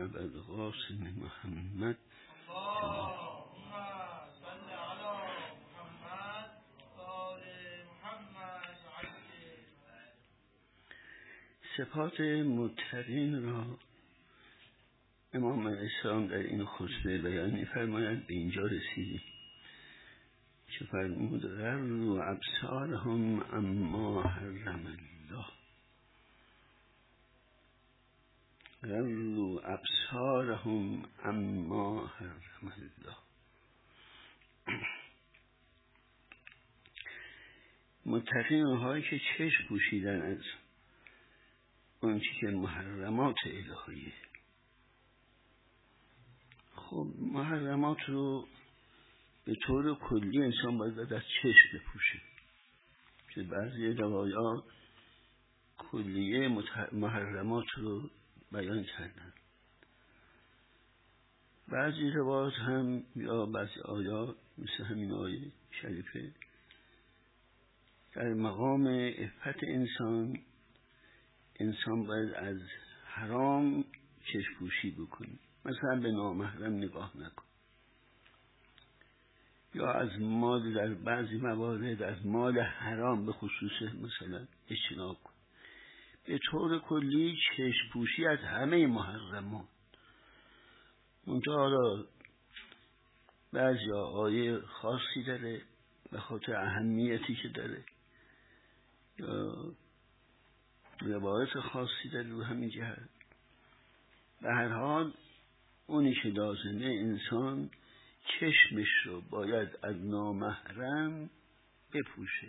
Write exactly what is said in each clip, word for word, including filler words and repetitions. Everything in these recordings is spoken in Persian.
ابوالقاسم محمد اللهم صل علی محمد و آل محمد عجل. صفات متقین را امام اسلام در این خطبه بیان می‌فرمایند. به اینجا رسیدیم که فرمود غضوا ابصارهم عما حرم الله. غضوا ابصارهم عما حرم الله. متقین اونهایی که چشم پوشیدن از اون چی که محرمات الهیه. خب محرمات رو به طور کلی انسان باید از چشم بپوشه، که بعضی روایات کلیه محرمات رو بیان کردن. بعضی روایات هم یا بعضی آیات مثل همین آیه شریفه در مقام عفت انسان انسان باید از حرام چشم پوشی بکنه، مثلا به نامحرم نگاه نکن، یا از مال در بعضی موارد از مال حرام به خصوص مثلا اجتناب کن. به طور کلی چشم پوشی از همه محرمات. منتها حالا بعضی آیه خاصی داره به خاطر اهمیتی که داره یا روایت خاصی داره رو همین جهت. به هر حال اونی که لازمه انسان چشمش رو باید از نامحرم بپوشه.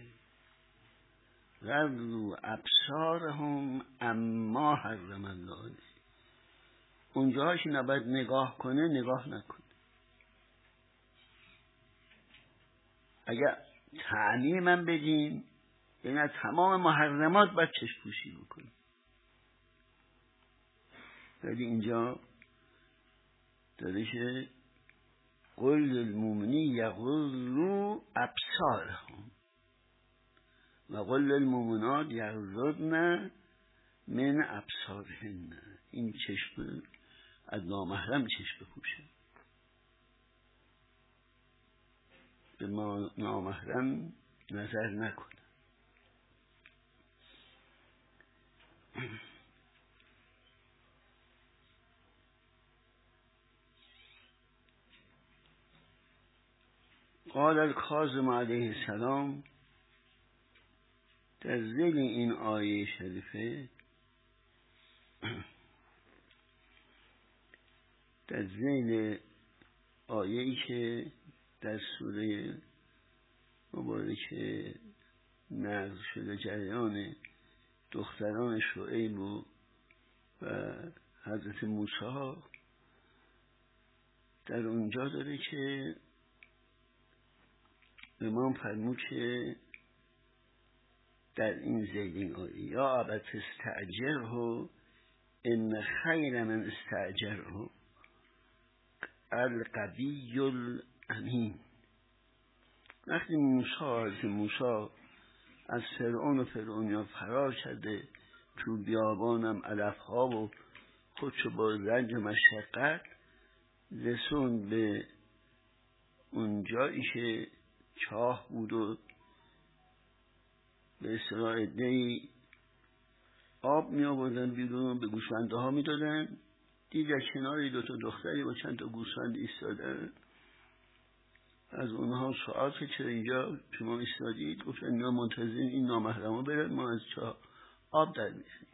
غضوا ابصارهم عما حرم الله. اونجاهاش نباید نگاه کنه نگاه نکنه. اگر تعمیمم بدیم یعنی از تمام محرمات باید چشم پوشی بکنه. ولی اینجا داره که قل للمؤمنین یغضوا ابصارهم و قل للمؤمنات یغضضن من ابصارهن. این چشم از نامحرم چشم بپوشه، به نامحرم نظر نکنه. قال الکاظم علیه السلام در ذیل این آیه شریفه، در ذیل آیه‌ای که در سوره مبارکه نقل شده جریان دختران شعیب و حضرت موسی، در اونجا داره که امام فرمود که در این ذیل این آیه یا ابت استأجره ان خیر من استأجره القوی الامین. وقتی موسی از موسی از فرعون و فرعونیا فرار کرده، تو بیابانم علف ها و خودشو با رنج و مشقت رسون به اون جایی که چاه بود و به اصطلاح عده‌ای آب می آوردن بیرون به گوسفنده ها می دادن. دید در کناری دو تا دختری با چند تا گوسفند ایستادن. از اونها سوال که چرا اینجا شما ایستادید؟ گفتن اینا منتظرین این نامحرما برن، ما از چاه آب در می‌خریم.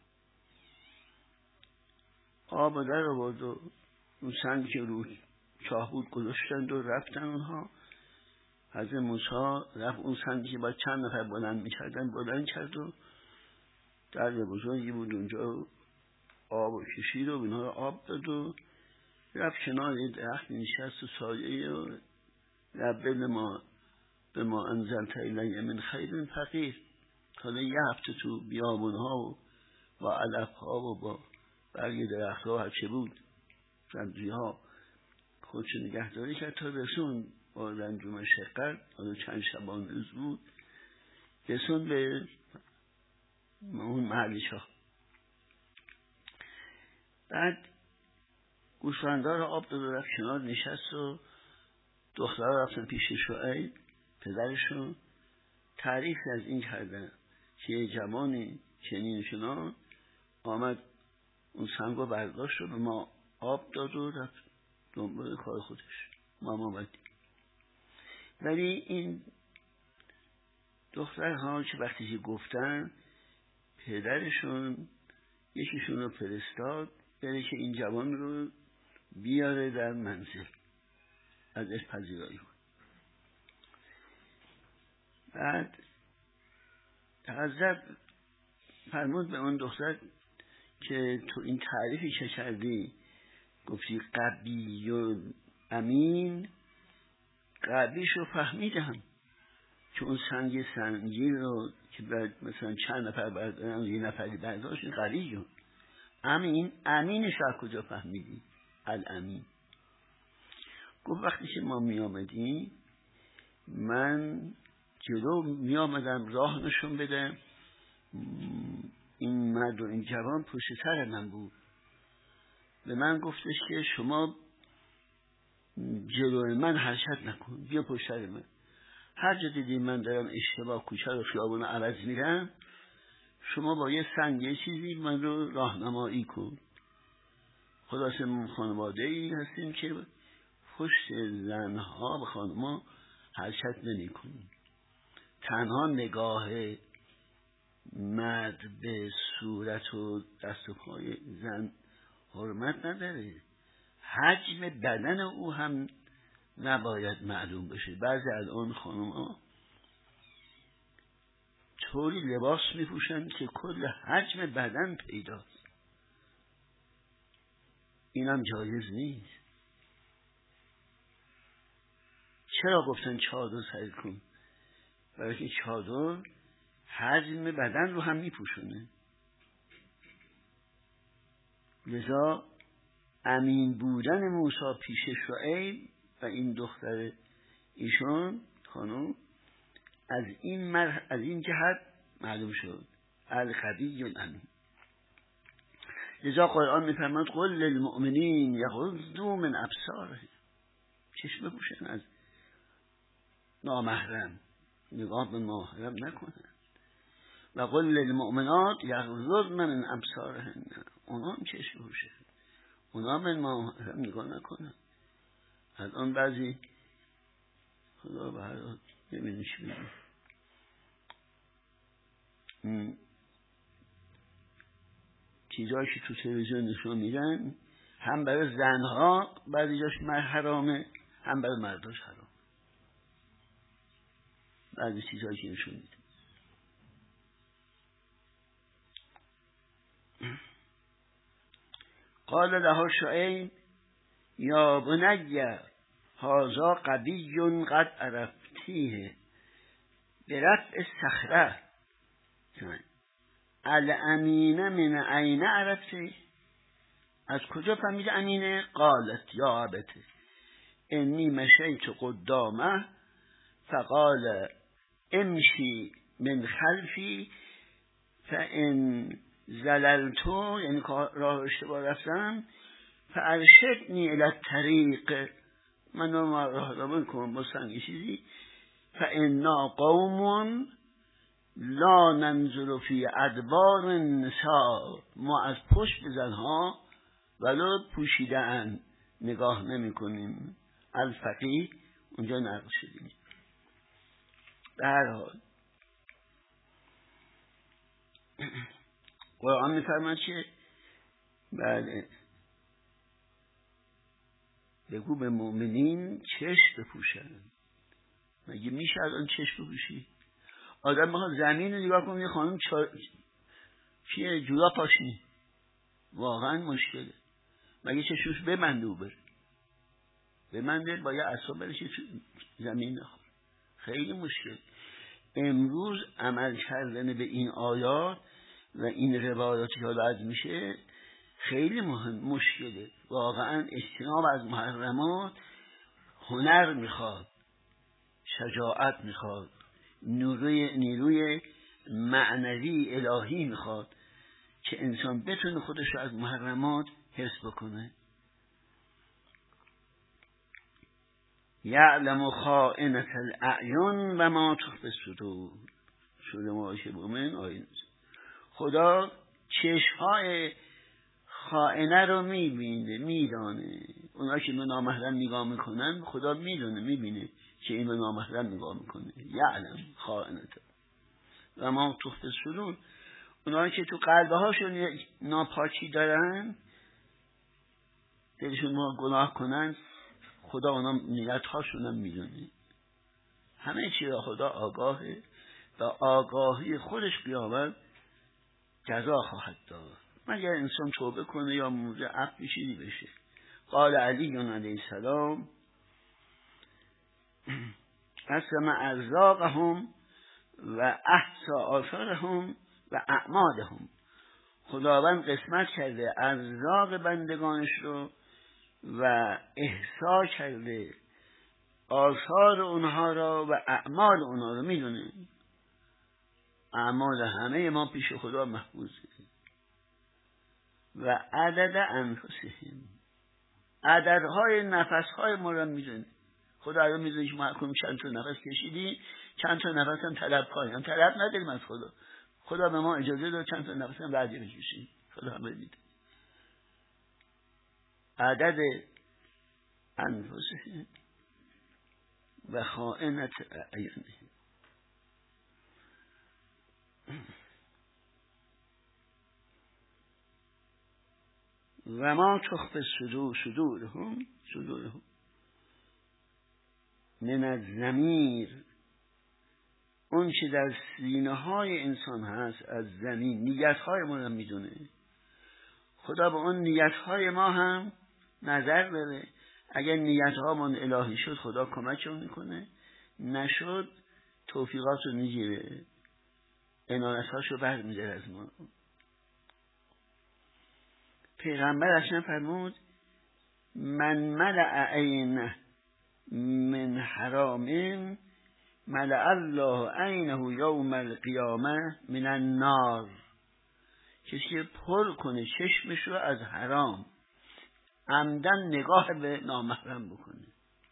آب در آورد و اون سنگ که رو چاه بود گذاشتند و رفتن اونها. حضرت موسی رفت اون سنگی که باید چند نفر بلند می‌کردن بلند کرد و در بزرگی بود اونجا آب و کشید و اینها آب داد و رفت کنار درخت نشست و سایه و رب ما به ما انزلت الی من خیر فقیر. حالا یه هفته تو بیابون ها و با علف ها و با برگ درخت ها هرچه بود سبزی ها خودشو نگهداری کرد تا رسون با رنج و مشقت. حالا چند شبان روز بود رسون به اون محلی شاه. بعد گوسفندا رو آب داد و رفت کنار نشست و دخترها رفتن پیش شعیب پدرشون، تعریف از این کردن که یه جوانی چنین چنان آمد اون سنگ رو برداشت و به ما آب داد و رفت دنبال کار خودش. ما ما بدیم. ولی این دخترها که وقتی که گفتن، پدرشون یکیشون رو فرستاد بره که این جوان رو بیاره در منزل، ازش پذیرایی کن. بعد حضرت فرمود به اون دختر که تو این تعریفی که کردی، گفتی قوی و امین، قویش رو فهمیدم که اون سنگ سنگی رو که بعد مثلا چند نفر بردارن یه نفری برداشت، قوی رو. امین، امینش از کجا فهمیدی؟ الامین. گفت وقتی که ما می آمدیم من جلو می آمدم راه نشون بدم، این مرد و این جوان پشت سر من بود، به من گفتش که شما جلو من حرکت نکن، بیا پشت سر من. هر جا دیدی من دارم اشتباه کوچه و خیابون عوض میرم، شما با یه سنگ یه چیزی من رو راهنمایی کن. خلاصه من خانواده ای هستیم که پشت زنها و خانما حرکت نمی کنیم. تنها نگاه مرد به صورت و دست و پای زن حرمت نداره، حجم بدن او هم نباید معلوم بشه. بعضی از اون خانم‌ها طوری لباس میپوشن که کل حجم بدن پیداست، اینم جایز نیست. چرا گفتن چادر سر کن؟ برای که چادر حجم بدن رو هم میپوشونه. لذا امین بودن موسی پیش شعیب و این دختر ایشون خانم از این مر... از این جهت معلوم شد القوی الامین. لذا قرآن میفرماد قل للمؤمنین یغضوا من ابصارهم، چشم بپوشن از نامحرم، نگاه به محرم نکنن. و قل للمؤمنات یغضضن من ابصارهن، اونا هم چشم بپوشن، اونا به محرم نگاه نکنن. الان بعضی خدا به هر حال نمیدونش میدون چیزهایی که تو تلویزیون نشون میدن، هم برای زنها بعضی جاش حرامه، هم برای مرداش حرام. بعضی چیزهایی که نشون میدن. قال له شعیب یا بنی هذا قوی قد عرفتیه برفع الصخره الامین من عین عرفتی، از کجا فهمید امینه؟ قالت یا ابته انی مشیت قدامه فقال امشی من خلفی فان زللتو، یعنی راه اشتباه رفتم، فارشدنی الی الطریق، من رو راهنمایی کن با سنگ چیزی. فانا قوم لا ننظر فی ادبار النساء، ما از پشت زنها ولو پوشیده اند نگاه نمی کنیم. الفقیه اونجا نقل شدیم. به هر حال قرآن میفرماید که بله بگو به مؤمنین چشم بپوشن. مگه میشه الان چشم بپوشی؟ آدم میخواد زمین رو نگاه کنه، یه خانم چا... چیه جولا پاشنی، واقعا مشکله. مگه چشمش ببنده و بره، ببنده با یه اصلا بره که زمین نخوره، خیلی مشکل. امروز عمل کردن به این آیات و این روایاتی که حالا میشه خیلی مهم مشکله. واقعا اجتناب از محرمات هنر میخواد، شجاعت میخواد، نیروی نیروی معنوی الهی میخواد که انسان بتونه خودش رو از محرمات حفظ بکنه. یعلم خائنة الاعین و ما تخفی الصدور. سوره مؤمن آیه. خدا چشم‌های خائنه رو میبینه، میدانه. اونا که به نامحرم نگاه میکنن خدا میدونه، میبینه که این به نامحرم نگاه میکنه. یعلم خائنة و ما تخفی الصدور. اونا که تو قلبه هاشون ناپاکی دارن، دلشون ما گناه کنن، خدا اونا نیت هاشون هم میدونه. همه چی را خدا آگاهه و آگاهی خودش قیامت جزا خواهد داد، مگر انسان توبه کنه یا موجه عفو چیزی بشه. قال علی علیه السلام قسم ارزاقهم و احصا آثارهم و اعمالهم. خداوند قسمت کرده ارزاق بندگانش رو و احصا کرده آثار اونها را و اعمال اونها رو میدونه. اعمال همه ما پیش خدا محفوظه. و عدد انفسهم، عددهای نفسهای ما رو میدونه. خدا رو میدونه که ما چند تا نفس کشیدیم، چند تا نفس هم طلب کنیم. هم طلب نداریم از خدا. خدا به ما اجازه داد چند تا نفس هم بعدی بکشیم. خدا هم میدونه عدد انفسهم و خائنة اعینهم. و ما تخفی الصدور صدورهم صدورهم من الضمیر. اون چه در سینه های انسان هست از زمین، نیت های ما رو میدونه. خدا به اون نیت های ما هم نظر بره. اگر نیت ها من الهی شد خدا کمکمون میکنه، نشد توفیقات رو میگیره، عنایت هاشو بر میداره از ما. پیغمبر اصلا فرمود من ملأ عینه من حرام ملأ الله عینه یوم القیامه من النار. کسی که پر کنه چشمش رو از حرام، عمدن نگاه به نامحرم بکنه،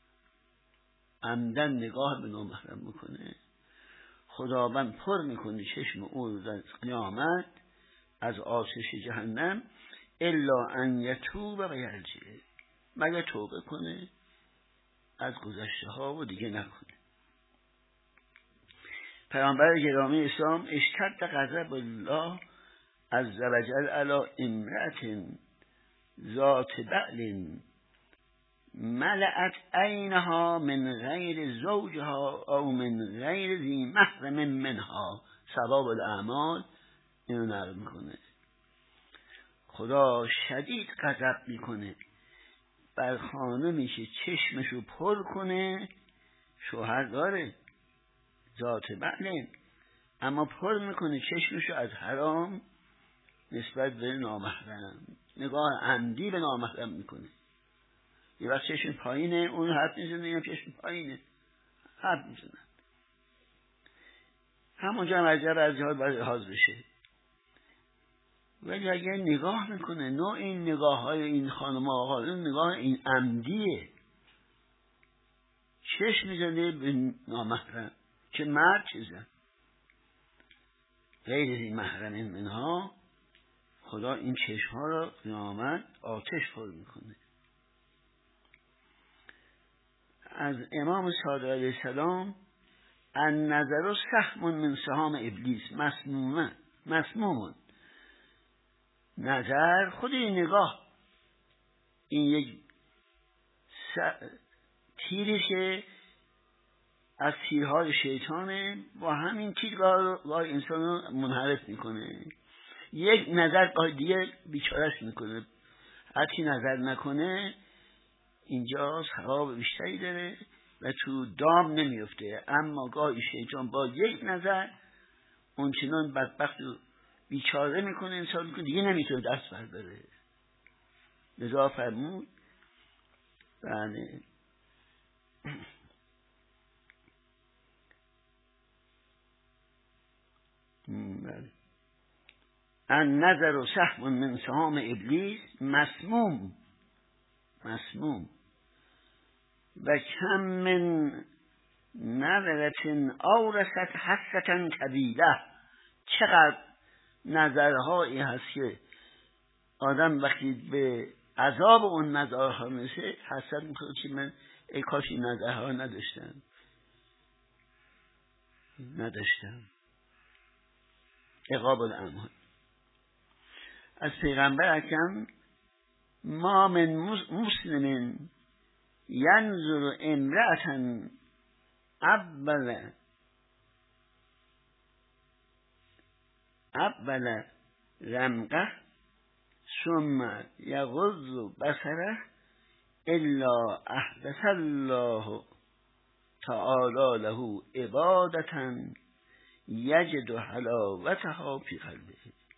عمدن نگاه به نامحرم بکنه، خداوند پر میکنه چشم او در قیامت از آتش جهنم، الا ان یتوب و یرجع، مگر توبه کنه از گذشته ها و دیگه نکنه. پیامبر گرامی اسلام اشتد غضب الله عز وجل علی امرأة ذات بعل ملأت عینها من غیر زوجها او من غیر ذی محرم منها ثواب الاعمال. اینو نقل میکنه خدا شدید غضب میکنه بر خانمی که چشمشو پر کنه، شوهر داره ذات بعل، اما پر میکنه چشمشو از حرام نسبت به نامحرم، نگاه عمدی به نامحرم میکنه. یه وقت چشم پایینه اون حرف میزنه، یه چشم پایینه حرف میزنه، همونجا هم عجب از جهات باید حاضر بشه. ولی اگر نگاه میکنه، نوع این نگاه های این خانم آقا، این نگاه این عمدیه، چشم میزنه به نامحرم، چه مرد چه زن، غیر این محرم منها. خدا این چشم ها را قیامت آتش پر میکنه. از امام صادق علیه السلام النظر سهم من سهام ابلیس مسمومه مسمومون. نظر خود این نگاه، این یک تیری که از تیرهای شیطانه، با همین تیر گاه انسان رو منحرف میکنه. یک نظر گاه دیگه بیچارش میکنه. هرچی نظر نکنه اینجا ثواب بیشتری داره و تو دام نمیفته، اما گاهی شیطان با یک نظر اونچنان بدبخت و بیچاره میکنه انسان که دیگه نمیتونه دست برداره. لذا فرمود بله بله النظر سهم من سهام ابلیس مسموم مسموم. و کم من نظرة آورثت حسرة طویله. چقدر نظرهایی هست که آدم وقتی به عذاب اون نظرها میرسه حسرت میکنه که من ای کاش این نظرها نداشتم نداشتم عقاب الاعمال. از پیغمبر اکرم ما من مسلم ینظر امرأة اول اول رمقه ثم یغض بصره الا احدث الله تعالی له عبادة یجد حلاوتها فی قلبه.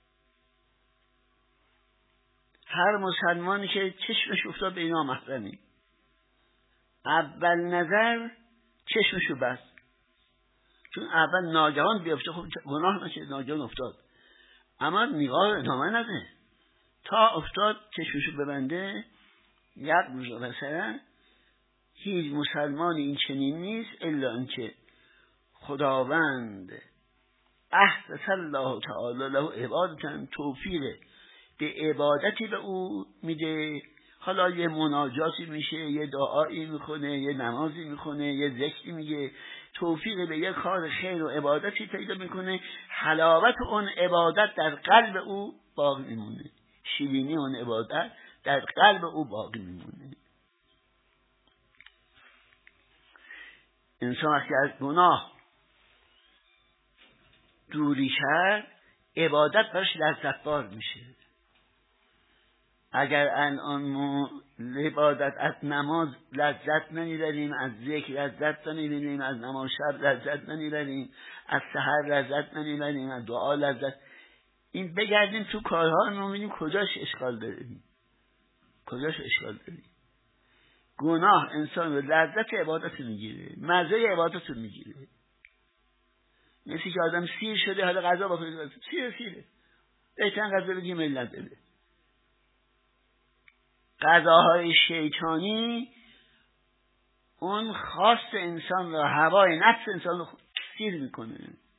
هر مسلمانی که چشمش افتاد به اینا محرمی، اول نظر چشمشو بست، چون اول ناگهان بیفته خب گناه نشه، ناگهان افتاد، اما نگاه ادامه نده تا افتاد چشمشو ببنده. یک روز مثلا هیچ مسلمانی این چنین نیست الا اینکه خداوند احدث الله تعالی له عبادة توفیق به عبادتی به او میده. حالا یه مناجاتی میشه، یه دعایی میکنه، یه نمازی میکنه، یه ذکری میگه، توفیق به یه کار خیر و عبادتی پیدا میکنه، حلاوت اون عبادت در قلب او باقی میمونه، شیرینی اون عبادت در قلب او باقی میمونه. انسان وقتی از گناه دوری کرد عبادت براش لذت بار میشه. اگر الان ما عبادت از نماز لذت نمیبریم، از ذکر لذت نمیبریم، از نماز شب لذت نمیبریم، از سحر لذت نمیبریم، از دعا لذت، این بگردیم تو کارها میبینیم کجاش اشکال داریم، کجاش اشکال داریم. گناه انسان رو لذت عبادت میگیره، مزه عبادت رو میگیره. مثل که آدم سیر شده حالا غذا بخوره، سیر سیره بهتن غذا بگیم ملت بده. غذاهای شیطانی اون خواست انسان را، هوای نفس انسان رو سیر میکنه،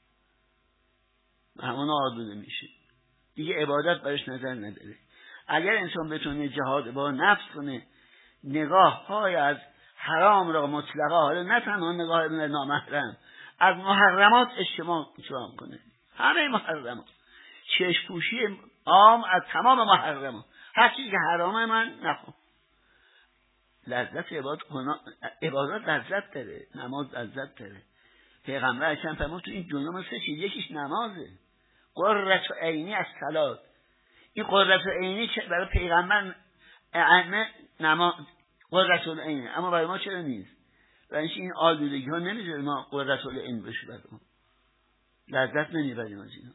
همون آلوده میشه، دیگه عبادت برش نظر نداره. اگر انسان بتونه جهاد با نفس کنه، نگاه های از حرام را مطلقا، حالا نه تنها نگاه نامحرم، از محرمات اجتماع کنه، همه محرمات، چشم پوشی عام از تمام محرمات، هر چیزی که حرامه من نخوام. لذت عبادت، عبادت لذت داره، نماز لذت داره. پیغمبر اکرم فرمود تو این دنیا من سه چیز، یکیش نمازه، قرة عینی از صلات. این قرة عینی که برای پیغمبر ائمه نماز قرة العین، اما برای ما چرا نیست؟ برای اینکه این آلودگی ها نمیذاره ما قرة العین بشه، برای ما لذت نمیبریم از اینا.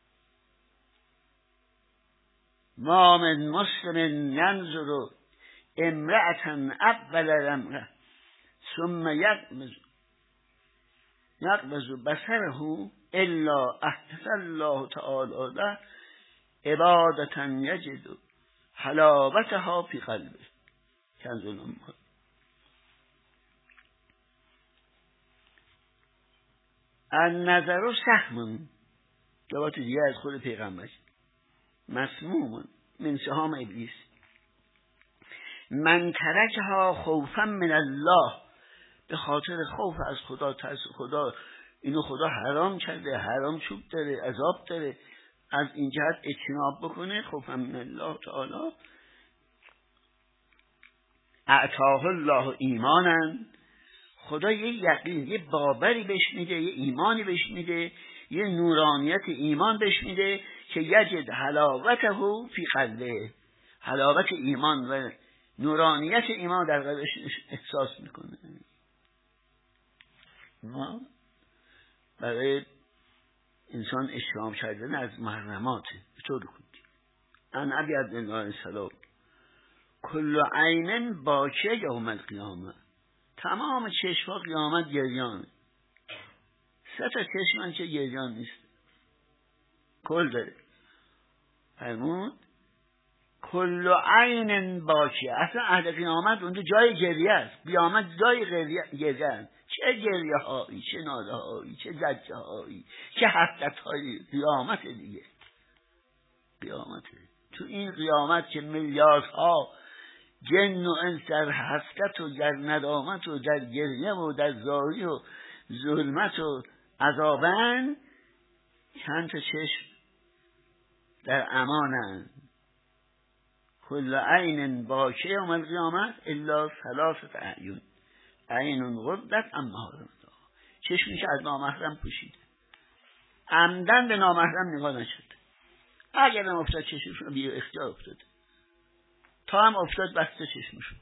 ما من مسلم ینظر امرأة اول رمقه ثم یقبض یقبض بصره الا احدث الله تعالی له عبادة یجد حلاوتها فی قلبه. کنز الاموال. النظر سهم، جواب دیگه از خود پیغمبر، مسموم من سهام ابلیس، من ترکها خوفا من الله، به خاطر خوف از خدا، ترس خدا، اینو خدا حرام کرده، حرام چوب داره، عذاب داره، از این جهت اجتناب بکنه، خوفا من الله تعالی. اعطاه الله ایمانا، خدا یه یقین، یه باوری بهش میده، یه ایمانی بهش میده، یه نورانیت ایمان بهش میده که یجد حلاوته فی قلبه، حلاوت ایمان و نورانیت ایمان در قلبش احساس میکنه. ما برای انسان اجتناب کردن از محرماته. بطور کنید ان ابی عبدالله السلام کل عین باکیه یوم القیامه، تمام چشم‌ها قیامت گریانه، سه تا چشم که گریان نیست، کل داره. فرمود کل عین باکی. اصلا اهل قیامت اونجا جای گریه است. قیامت جای گریه است. چه گریه هایی، چه ناله هایی، چه زجه هایی، چه حسرت هایی. قیامت دیگه، قیامت. تو این قیامت که میلیاردها جن و انس در حسرت و در ندامت و در گریه و در زاری و ظلمت و عذابن، چند تا چشم در امانن. کل عین باکه یوم القیامت الا ثلاثه اعین، عین غضت عن محارم الله. چشمی که از نامحرم پوشیده، عمدن به نامحرم نگاه نشد. اگر هم افتاد چشمشون بی اختیار افتاد، تا هم افتاد بسته چشمشون.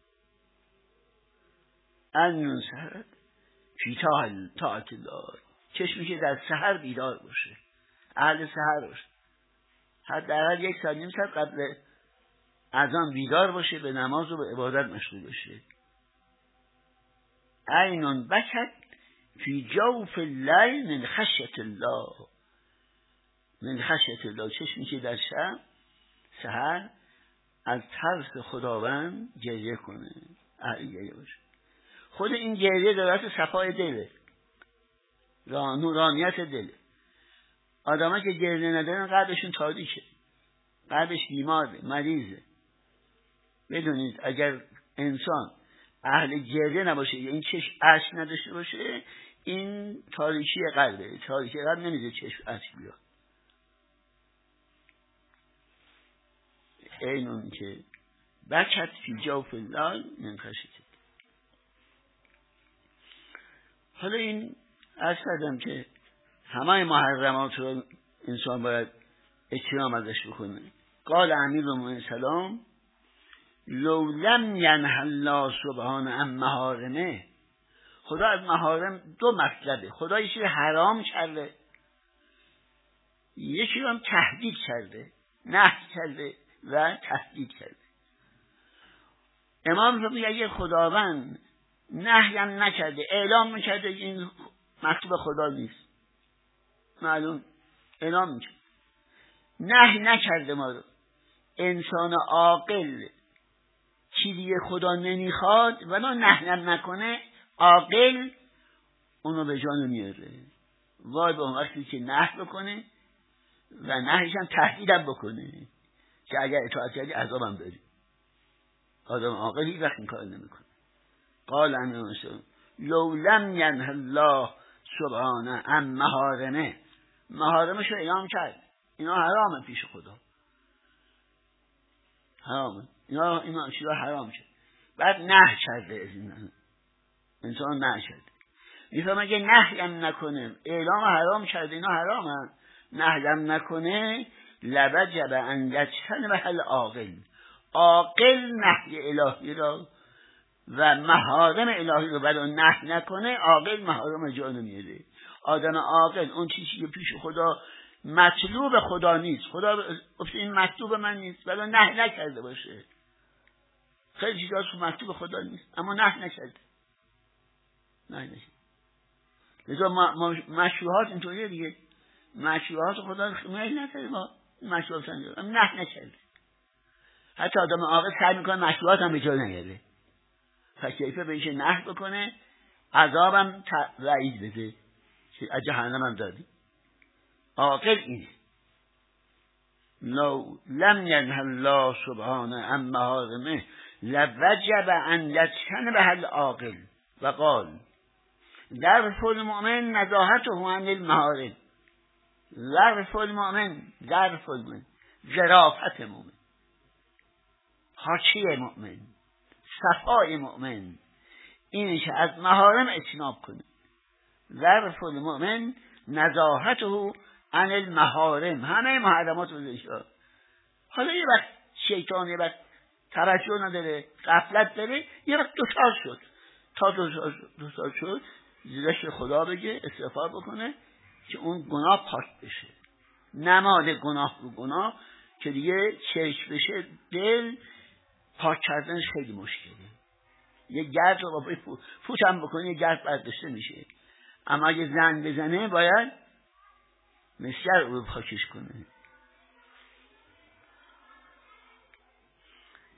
ان سحرت فی طاعت الله، چشمی که در سحر بیدار باشه، اهل سحر باشه، حداقل یک ساعت نیم ساعت قبل اذان بیدار باشه، به نماز و به عبادت مشغول باشه. عین بکت فی جوف اللیل من خشیت الله، من خشیت الله، چشمی که در شب سحر از ترس خداوند گریه کنه، اهل گریه باشه. خود این گریه دارد صفای دله، نورانیت دله. آدم‌ها که گریه ندارن قلبشون تاریکه، قلبش بیماره، مریضه. بدونید اگر انسان اهل گریه نباشه، این چشم اشک نداشته باشه، این تاریکی قلبه. تاریکی قلب نمیده چشم اشک بیاد. اینون که بکت فی جوف الليل من خشیت. حالا این عرض کردم که همه محرمات رو انسان باید اجتناب ازش بکنه. قال امیرالمومنین سلام لو لم ینه الله سبحانه عن محارمه، خدا از محارم دو مطلبه. خدا یه چیز حرام کرده، یه چیز هم تهدید کرده، نهی کرده و تهدید کرده. امام رو میگه اگه خداوند نهی هم نکرده، اعلام میکرده این مکتوب خدا نیست، معلوم اعلام میکرده، نهی نکرده ما رو، انسان عاقل چیزی خدا نمیخواد ولی نهی هم نکنه، عاقل اونو به جان میاره. وای به اون وقتی که نهی بکنه و نهیش هم تهدید هم بکنه که اگر اطاعت کردی عذابم داری. آدم عاقل هیچ وقت این کار نمیکنه. قال امیر لو لم ینه الله سبحانه عن محارمه، محارمش رو اعلام کرد، اینا حرامه پیش خدا، حرامه، اینا اینا چیزا حرام شد. بعد نه کرده از این انسان نه کرده. میفهم اگه نهی هم نکنه، اعلام حرام کرده، اینا حرامه، نهی هم نکنه، لوجب ان یجتنب حل عاقل، عاقل نهی الهی را و محارم الهی رو برای نهی نکنه، عاقل محارم جا نمیاره. آدم عاقل اون چیزی که پیش خدا مطلوب خدا نیست، خدا گفته این مطلوب من نیست، ولی نهی نکرده باشه. خیلی چیزا تو مطلوب خدا نیست اما نهی نکرده، نهی نکرده. لذا مشروعات اینطوریه دیگه، مشروعات خدا نهی نکرده، ما مشروعات انجام اما نهی نکرده. حتی آدم عاقل سعی میکنه مشروعات هم به جا نیاره، فکیفه بهش نهی بکنه، عذابم وعید بده که از جهنم هم دادی. عاقل اینه. لو لم ینه الله سبحانه عن محارمه لوجب ان یجتنب حل عاقل و قال ظرف المؤمن نزاهته عن المحارم. ظرف المؤمن، ظرف المؤمن ظرافت مؤمن، حاشیه مؤمن، صفای مؤمن اینه که از محارم اجتناب کنه. ظرف المؤمن نزاهته عن المحارم، همه محرمات رو داشته. حالا یه وقت شیطان یه وقت توجه نداره، غفلت داره، یه وقت دوچار شد، تا دوچار شد زیرش خدا بگه، استغفار بکنه که اون گناه پاک بشه. نماد گناه رو گناه که دیگه چشم بشه، دل پاک کردنش خیلی مشکله. یه گرد رو با فوت هم بکنه یه گرد برداشته میشه، اما اگه زن بزنه باید مسگر رو پاکش کنه.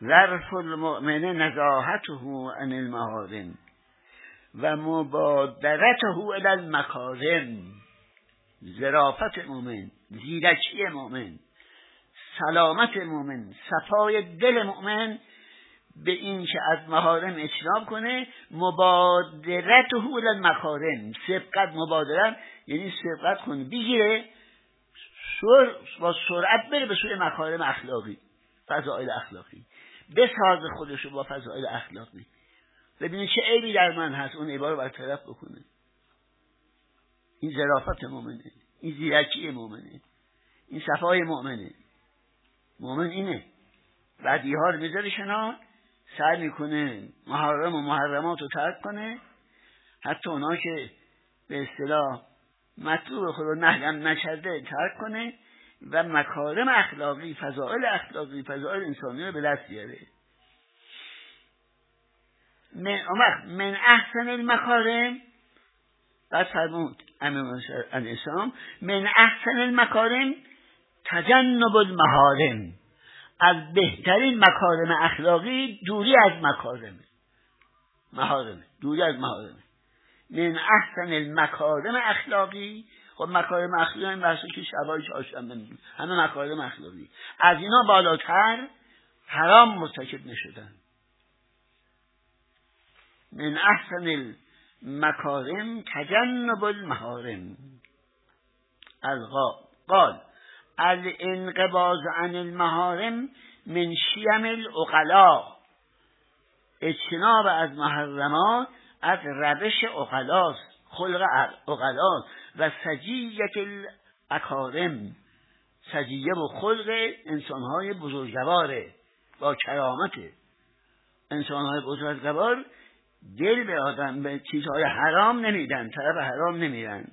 ظرف المؤمن نزاهته عن المحارم و مبادرته الی المکارم. ظرافت مؤمن، زیرکی مؤمن، سلامت مؤمن، صفای دل مؤمن به این که از محارم اجتناب کنه. مبادرته الی المکارم، سبقت مبادرت یعنی سبقت کنه، بگیره سر با سرعت بره به سوی مکارم اخلاقی، فضائل اخلاقی، بساز خودشو با فضائل اخلاقی، ببینه چه عیبی در من هست اون عیبا رو برطرف بکنه. این ظرافت مؤمنه، این زیرکی مؤمنه، این صفای مؤمنه. مؤمن اینه، بدیها رو میذاره کنار، سعی میکنه محرم و محرمات رو ترک کنه، حتی اونا که به اصطلاح مطلوب خود رو نهی نکرده ترک کنه و مکارم اخلاقی، فضائل اخلاقی، فضائل انسانی رو به دست بیاره. من, من احسن المکارم، بعد فرمود امام الاسلام من احسن المکارم تجنب المحارم، از بهترین مکارم اخلاقی دوری از مکارم محارم، دوری از محارم. من احسن المکارم اخلاقی، خب مکارم اخلاقی این بحثی که شبای چهارشنبه میگیم، همه مکارم اخلاقی، از اینا بالاتر حرام مرتکب نشدن. من احسن المکارم تجنب المحارم. الغا قال الانقباض عن المحارم من شیم العقلاء، اجتناب از محرمات از روش عقلاست، خلق عقلاست. و سجیت الاکارم، سجیه و خلق انسانهای بزرگواره با کرامته. انسانهای بزرگوار دل به آدم به چیزهای حرام نمیدن، طرف حرام نمیرن.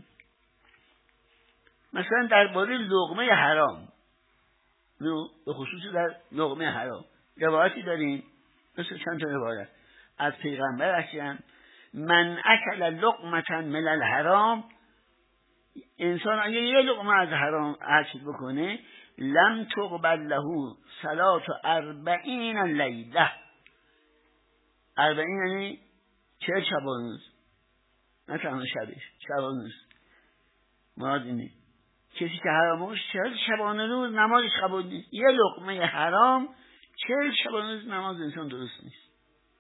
مثلا درباره لقمه حرام، به خصوص در لقمه حرام روایتی داریم، مثل چند تا روایت از پیغمبر اکرم: من اکل لقمه من الحرام، انسان اگه یه لقمه از حرام اکل بکنه لم تقبل له صلاة اربعین لیله. اربعین یعنی چهل شبانوز، نه تنها شبش، شبانوز. مراد اینه کسی که حرامش چهل شبانه روز نمازش قبول نیست. یه لقمه حرام چهل شبانه روز نماز انسان درست نیست.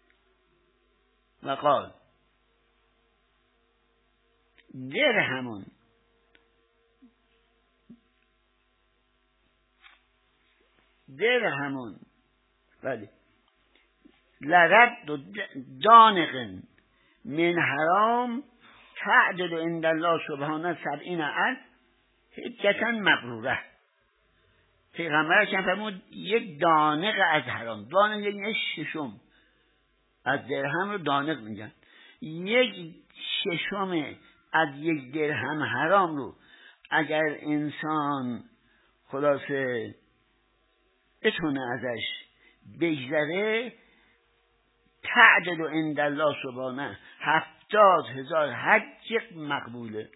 و قال درهمون درهمون ولی لرد دانق من حرام تعدل عند الله سبحانه سبعین عد حجتا مبروره. پیغمبر که فرمود یک دانق از حرام، دانق یعنی ششم از درهم رو دانق میگن، یک ششم از یک درهم حرام رو اگر انسان خلاصه بتونه ازش بگذره تعدل عند الله سبحانه هفتاد هزار حج مقبوله.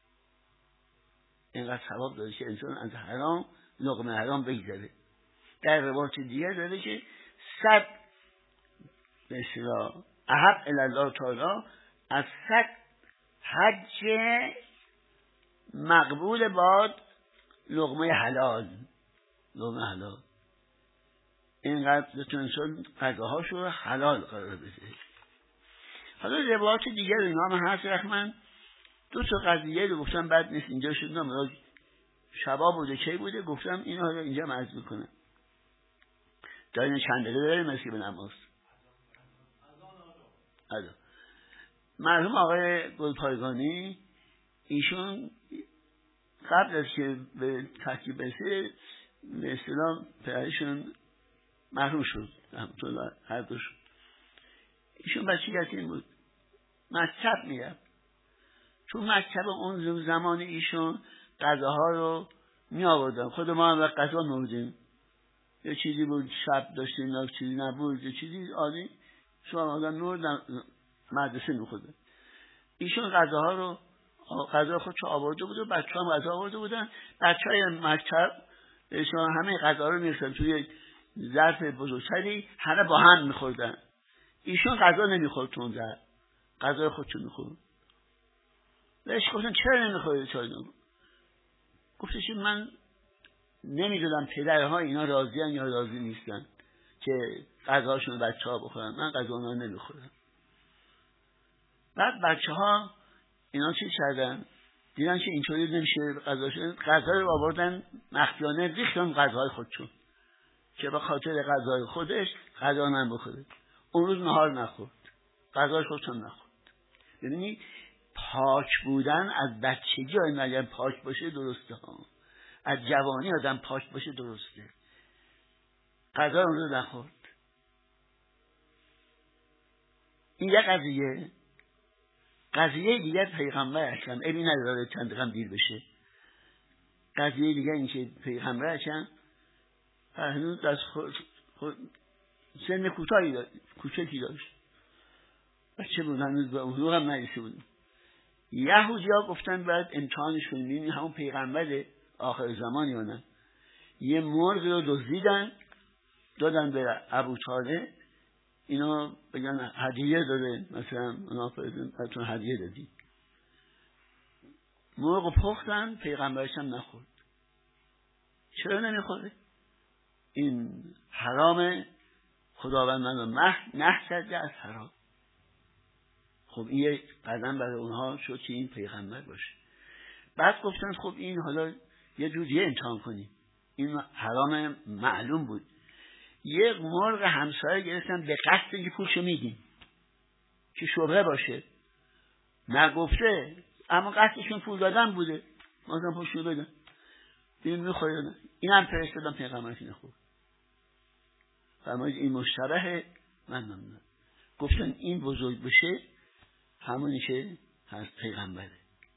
اینقدر ثواب داره که انسان از حرام لقمه حرام بگذره. در روایت دیگر داره که صد به اصطلاح احب الی الله تعالی از صد حج مقبول باد لقمه حلال، لقمه حلال. اینقدر بتون انسان غذاهاشو حلال قرار بده. حالا روایات دیگر اینا هم هست. رحمن دو تا قضیه رو گفتم بعد نیست اینجا شدم، شبا بوده کی بوده گفتم اینا رو اینجا عرض میکنم. دارین چند دقیقه داریم مسیح به نماز. حالا مرحوم آقای گلپایگانی ایشون قبل از که به تحقیق برسه به اصطلاح پدرشون محروم شد، رحمتالله هر دوشون. ایشون بچه یتیم بود، مکتب میرفت. تو مکتب اون زمان ایشون غذاها رو می آوردن، خود ما هم غذا نوردیم، یه چیزی بود شب داشتیم یا چیزی نبود یه چیزی عالی شما آدم نورد مدرسه میخورده. ایشون غذاها رو غذا خودشو آورده بود و بچه هم غذا آورده بودن. بچه های مکتب شما همه غذا رو میرسن توی ظرف بزرگتری همه با هم میخوردن. ایشون غذا نمیخورد تو اون ظرف، غذای خودشون میخورد. بهش گفتن چرا نمیخوری چای؟ گفتش من نمیدونم پدرها اینا راضی ان یا راضی نیستن که غذاشون بچه ها بخورن، من غذا اونا نمیخورم. بعد بچه ها اینا چی کردن؟ دیدن که اینطوری نمیشه غذاشون، غذا رو آوردن مخفیانه ریختن غذاهای خودشون که به خاطر غذای خودش غذا نم بخوره. اون روز نهار نخورد، غذای خودشون نخورد. ببینید پاک بودن از بچگی آدم اگر پاک باشه درسته ها، از جوانی آدم پاک باشه درسته. غذا اون روز نخورد. این یک قضیه. قضیه دیگه پیغمبر اکرم عیبی نداره چند دقیقه دیر بشه. قضیه دیگه این که پیغمبر اکرم هنوز از خود, خود سن کوتاهی داشت، کوچکی داشت، بچه بود، هنوز به بلوغ هم نرسیده بود. یهودی‌ها گفتن باید امتحانش کنیم ببینیم همون پیغمبر آخر زمان یا نه. یه مرغ رو دزدیدن دادن به ابوطالب، اینا بگن هدیه داده، مثلا اونا بهتون هدیه دادی. مرغ پختن، پیغمبرش هم نخورد. چرا نمیخوره؟ این حرام، خداوند منو نه کرده از حرام. خب این یک قدم برای اونها شد که این پیغمبر باشه. بعد گفتن خب این حالا یه جور دیگه امتحان کنیم. این حرام معلوم بود. یک مرغ همسایه گرفتن به قصد اینکه پولشو میدیم که شبهه باشه، نگفته اما قصدشون پول دادن بوده، مثلا پولشو بدن این میخوره. این هم فرستادن پیغمبرش نخورد. فرمایید این مشتبه من نمیدونم. گفتن این بزرگ بشه همونی که هست پیغمبره.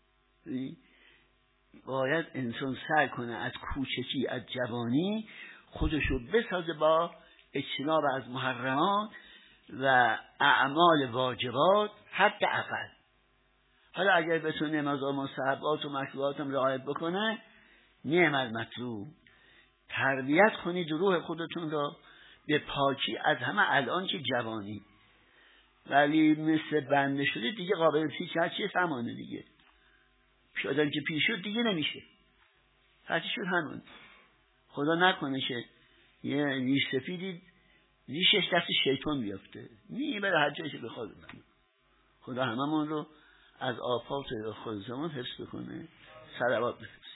باید انسان سعی کنه از کوچکی از جوانی خودشو بسازه با اجتناب از محرمات و اعمال واجبات حتی اقل. حالا اگر بتونه نماز و مستحبات و مکروهات هم رعایت بکنه نعمت مطلوب. تربیت کنید روح خودتون را به پاکی از همه الان که جوانی، ولی مثل بنده شده دیگه قابل پیش هرچی سمانه دیگه شدن که پیش شد دیگه نمیشه، هرچی شد همون. خدا نکنه که یه ریش سفیدی ریشش دست شیطان بیافته میبره هر جایی که بخواد ببره. خدا هممون رو از آفات خود زمان حفظ بکنه. صلوات بفرست.